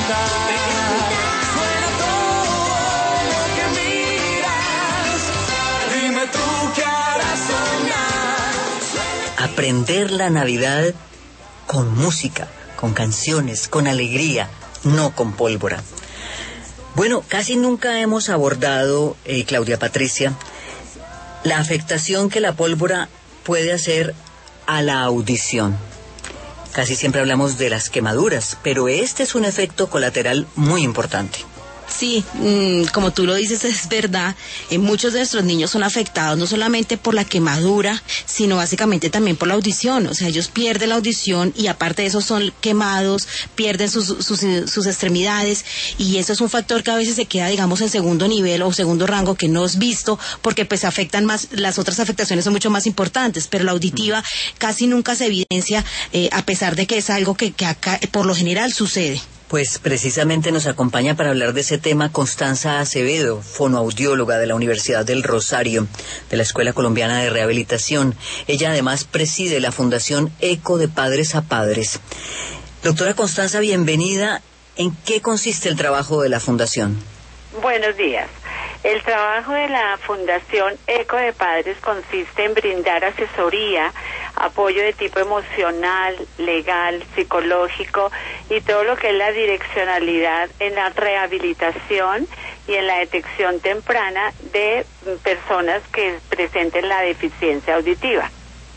Suena todo lo que miras. Dime tú qué harás sonar. Aprender la Navidad con música, con canciones, con alegría, no con pólvora. Bueno, casi nunca hemos abordado, Claudia Patricia, la afectación que la pólvora puede hacer a la audición. Casi siempre hablamos de las quemaduras, pero este es un efecto colateral muy importante. Sí, como tú lo dices, es verdad. Muchos de nuestros niños son afectados no solamente por la quemadura, sino básicamente también por la audición. O sea, ellos pierden la audición y aparte de eso son quemados, pierden sus extremidades, y eso es un factor que a veces se queda, digamos, en segundo nivel o segundo rango, que no es visto porque pues afectan más, las otras afectaciones son mucho más importantes, pero la auditiva casi nunca se evidencia, a pesar de que es algo que acá por lo general sucede. Pues precisamente nos acompaña para hablar de ese tema Constanza Acevedo, fonoaudióloga de la Universidad del Rosario, de la Escuela Colombiana de Rehabilitación. Ella además preside la Fundación ECO de Padres a Padres. Doctora Constanza, bienvenida. ¿En qué consiste el trabajo de la Fundación? Buenos días. El trabajo de la Fundación ECO de Padres consiste en brindar asesoría, apoyo de tipo emocional, legal, psicológico y todo lo que es la direccionalidad en la rehabilitación y en la detección temprana de personas que presenten la deficiencia auditiva.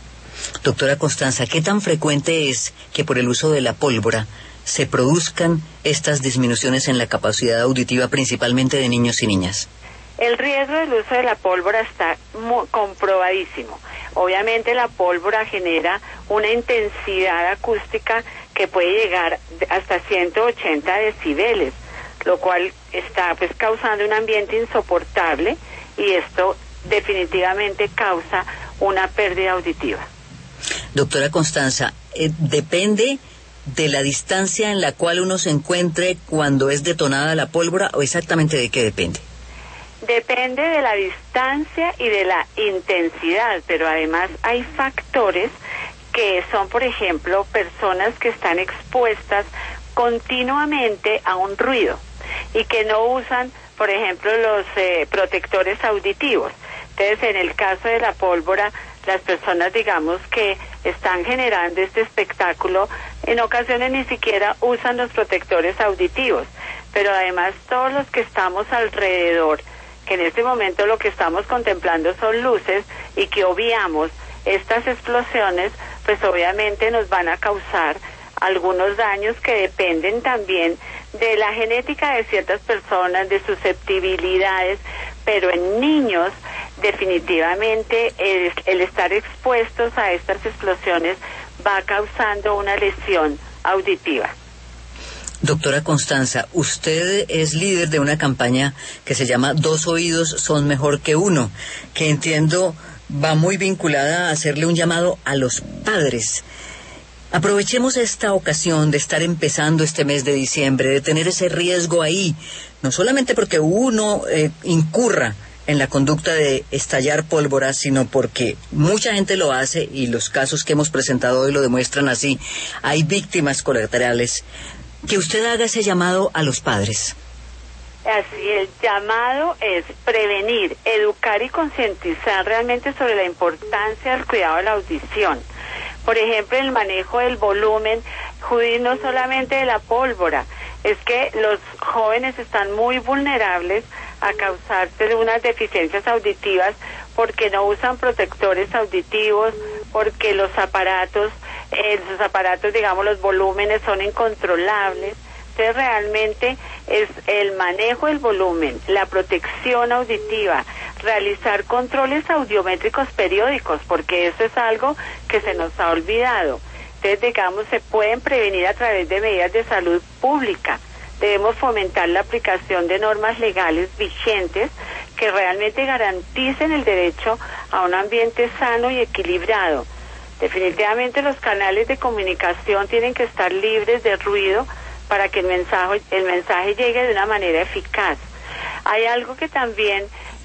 Doctora Constanza, ¿qué tan frecuente es que por el uso de la pólvora se produzcan estas disminuciones en la capacidad auditiva, principalmente de niños y niñas? El riesgo del uso de la pólvora está comprobadísimo. Obviamente la pólvora genera una intensidad acústica que puede llegar hasta 180 decibeles, lo cual está pues causando un ambiente insoportable, y esto definitivamente causa una pérdida auditiva. Doctora Constanza, ¿depende de la distancia en la cual uno se encuentre cuando es detonada la pólvora, o exactamente de qué depende? Depende de la distancia y de la intensidad, pero además hay factores que son, por ejemplo, personas que están expuestas continuamente a un ruido y que no usan, por ejemplo, los protectores auditivos. Entonces, en el caso de la pólvora, las personas, digamos, que están generando este espectáculo, en ocasiones ni siquiera usan los protectores auditivos, pero además todos los que estamos alrededor, que en este momento lo que estamos contemplando son luces y que obviamos estas explosiones, pues obviamente nos van a causar algunos daños que dependen también de la genética de ciertas personas, de susceptibilidades, pero en niños definitivamente el estar expuestos a estas explosiones va causando una lesión auditiva. Doctora Constanza, usted es líder de una campaña que se llama Dos oídos son mejor que uno, que entiendo va muy vinculada a hacerle un llamado a los padres. Aprovechemos esta ocasión de estar empezando este mes de diciembre, de tener ese riesgo ahí, no solamente porque uno incurra en la conducta de estallar pólvora, sino porque mucha gente lo hace y los casos que hemos presentado hoy lo demuestran así. Hay víctimas colaterales. Que usted haga ese llamado a los padres. Así, el llamado es prevenir, educar y concientizar realmente sobre la importancia del cuidado de la audición. Por ejemplo, el manejo del volumen, Judith, no solamente de la pólvora, es que los jóvenes están muy vulnerables a causarse unas deficiencias auditivas porque no usan protectores auditivos, porque los aparatos, digamos, los volúmenes son incontrolables. Entonces realmente es el manejo del volumen, la protección auditiva, realizar controles audiométricos periódicos, porque eso es algo que se nos ha olvidado. Entonces, digamos, se pueden prevenir a través de medidas de salud pública. Debemos fomentar la aplicación de normas legales vigentes que realmente garanticen el derecho a un ambiente sano y equilibrado. Definitivamente los canales de comunicación tienen que estar libres de ruido para que el mensaje llegue de una manera eficaz. Hay algo que también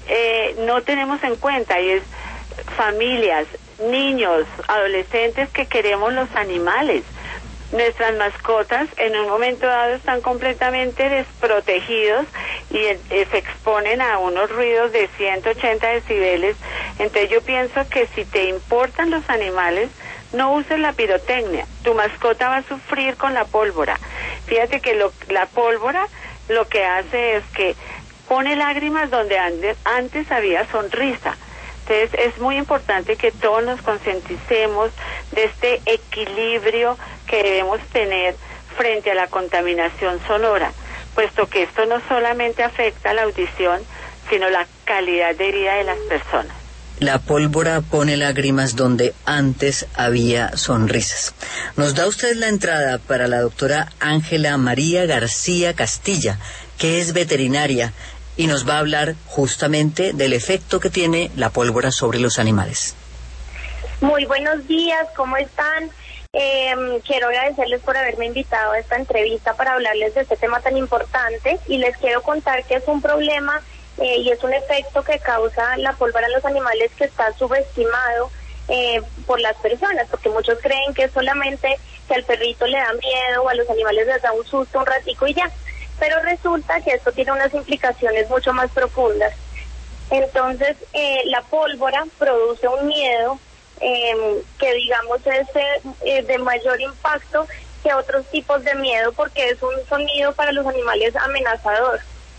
no tenemos en cuenta, y es familias, niños, adolescentes que queremos los animales. Nuestras mascotas en un momento dado están completamente desprotegidos y se exponen a unos ruidos de 180 decibeles. Entonces yo pienso que si te importan los animales, no uses la pirotecnia. Tu mascota va a sufrir con la pólvora. Fíjate que la pólvora lo que hace es que pone lágrimas donde antes había sonrisa. Entonces es muy importante que todos nos concienticemos de este equilibrio que debemos tener frente a la contaminación sonora, puesto que esto no solamente afecta la audición, sino la calidad de vida de las personas. La pólvora pone lágrimas donde antes había sonrisas. Nos da usted la entrada para la doctora Ángela María García Castilla, que es veterinaria, y nos va a hablar justamente del efecto que tiene la pólvora sobre los animales. Muy buenos días, ¿cómo están? Quiero agradecerles por haberme invitado a esta entrevista para hablarles de este tema tan importante, y les quiero contar que es un problema y es un efecto que causa la pólvora en los animales que está subestimado por las personas, porque muchos creen que es solamente que al perrito le da miedo o a los animales les da un susto un ratico y ya, pero resulta que esto tiene unas implicaciones mucho más profundas. Entonces la pólvora produce un miedo que digamos es de mayor impacto que otros tipos de miedo, porque es un sonido para los animales amenazador.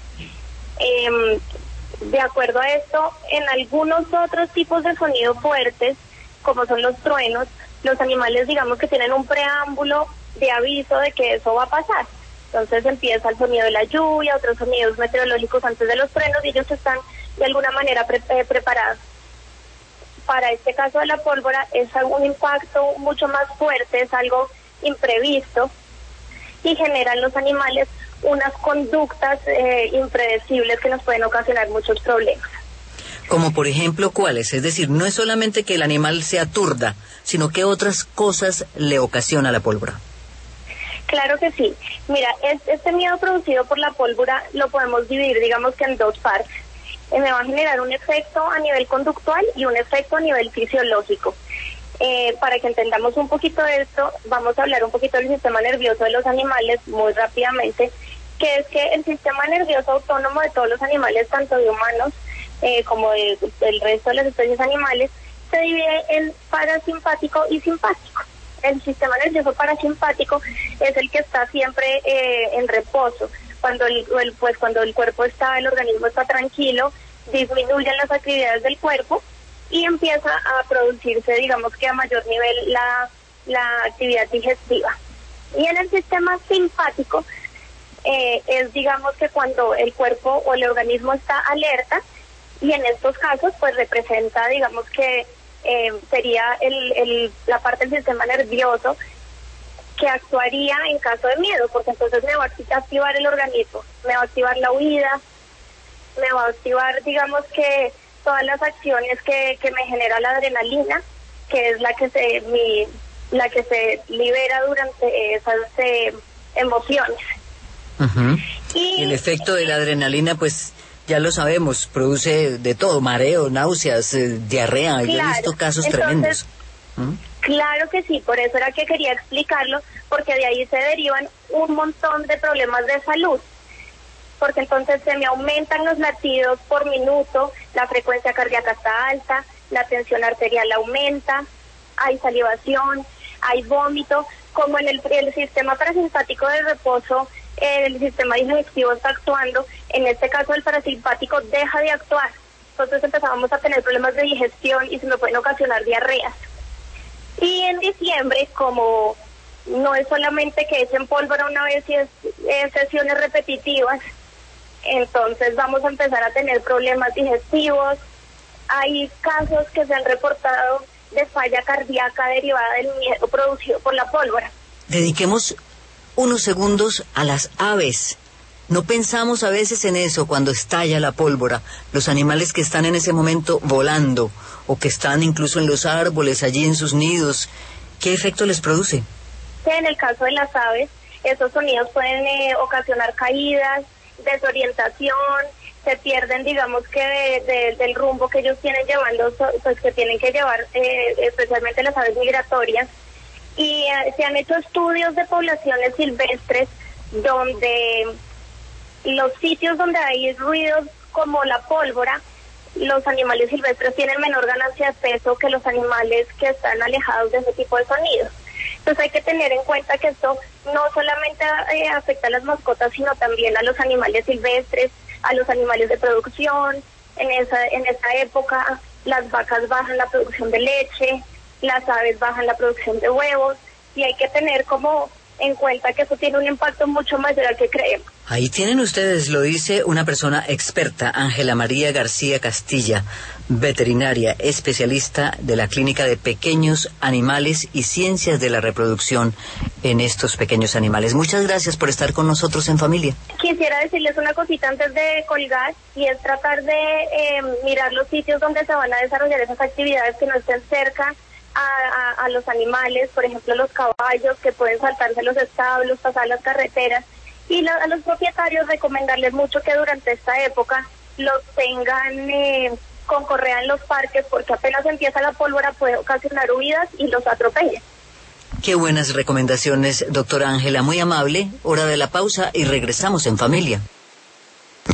De acuerdo a esto, en algunos otros tipos de sonidos fuertes, como son los truenos, los animales digamos que tienen un preámbulo de aviso de que eso va a pasar. Entonces empieza el sonido de la lluvia, otros sonidos meteorológicos antes de los truenos, y ellos están de alguna manera preparados. Para este caso de la pólvora es un impacto mucho más fuerte, es algo imprevisto, y generan los animales unas conductas impredecibles que nos pueden ocasionar muchos problemas. Como por ejemplo, ¿cuáles? Es decir, no es solamente que el animal se aturda, sino que otras cosas le ocasiona la pólvora. Claro que sí. Mira, este miedo producido por la pólvora lo podemos dividir, digamos que en dos partes. Me va a generar un efecto a nivel conductual y un efecto a nivel fisiológico. Para que entendamos un poquito de esto, vamos a hablar un poquito del sistema nervioso de los animales muy rápidamente, que es que el sistema nervioso autónomo de todos los animales, tanto de humanos como del resto de las especies animales, se divide en parasimpático y simpático. El sistema nervioso parasimpático es el que está siempre en reposo. Cuando el cuerpo está, el organismo está tranquilo, disminuyen las actividades del cuerpo y empieza a producirse, digamos que a mayor nivel, la actividad digestiva. Y en el sistema simpático es, digamos que cuando el cuerpo o el organismo está alerta, y en estos casos pues representa, digamos que sería la parte del sistema nervioso que actuaría en caso de miedo, porque entonces me va a activar el organismo, me va a activar la huida, me va a activar, digamos que todas las acciones que me genera la adrenalina, que es la que se libera durante esas emociones. Uh-huh. Y el efecto de la adrenalina, pues ya lo sabemos, produce de todo, mareo, náuseas, diarrea. Claro, yo he visto casos tremendos. Claro que sí, por eso era que quería explicarlo, porque de ahí se derivan un montón de problemas de salud, porque entonces se me aumentan los latidos por minuto, la frecuencia cardíaca está alta, la tensión arterial aumenta, hay salivación, hay vómito. Como en el sistema parasimpático de reposo, el sistema digestivo está actuando, en este caso el parasimpático deja de actuar, entonces empezamos a tener problemas de digestión y se me pueden ocasionar diarreas. Y en diciembre, como no es solamente que echen pólvora una vez y es sesiones repetitivas, entonces vamos a empezar a tener problemas digestivos. Hay casos que se han reportado de falla cardíaca derivada del miedo producido por la pólvora. Dediquemos unos segundos a las aves. No pensamos a veces en eso cuando estalla la pólvora, los animales que están en ese momento volando o que están incluso en los árboles, allí en sus nidos. ¿Qué efecto les produce? En el caso de las aves, esos sonidos pueden ocasionar caídas, desorientación, se pierden, digamos que del rumbo que ellos tienen llevando, pues que tienen que llevar, especialmente las aves migratorias, y se han hecho estudios de poblaciones silvestres donde los sitios donde hay ruidos como la pólvora, los animales silvestres tienen menor ganancia de peso que los animales que están alejados de ese tipo de sonidos. Entonces hay que tener en cuenta que esto no solamente afecta a las mascotas, sino también a los animales silvestres, a los animales de producción. En esa época las vacas bajan la producción de leche, las aves bajan la producción de huevos, y hay que tener como en cuenta que eso tiene un impacto mucho mayor al que creemos. Ahí tienen ustedes, lo dice una persona experta, Ángela María García Castilla, veterinaria, especialista de la Clínica de Pequeños Animales y Ciencias de la Reproducción en estos pequeños animales. Muchas gracias por estar con nosotros en Familia. Quisiera decirles una cosita antes de colgar, y es tratar de mirar los sitios donde se van a desarrollar esas actividades que no estén cerca a los animales, por ejemplo los caballos que pueden saltarse los establos, pasar las carreteras, y a los propietarios recomendarles mucho que durante esta época los tengan con correa en los parques, porque apenas empieza la pólvora puede ocasionar huidas y los atropellen. Qué buenas recomendaciones, doctora Ángela, muy amable. Hora de la pausa y regresamos en Familia.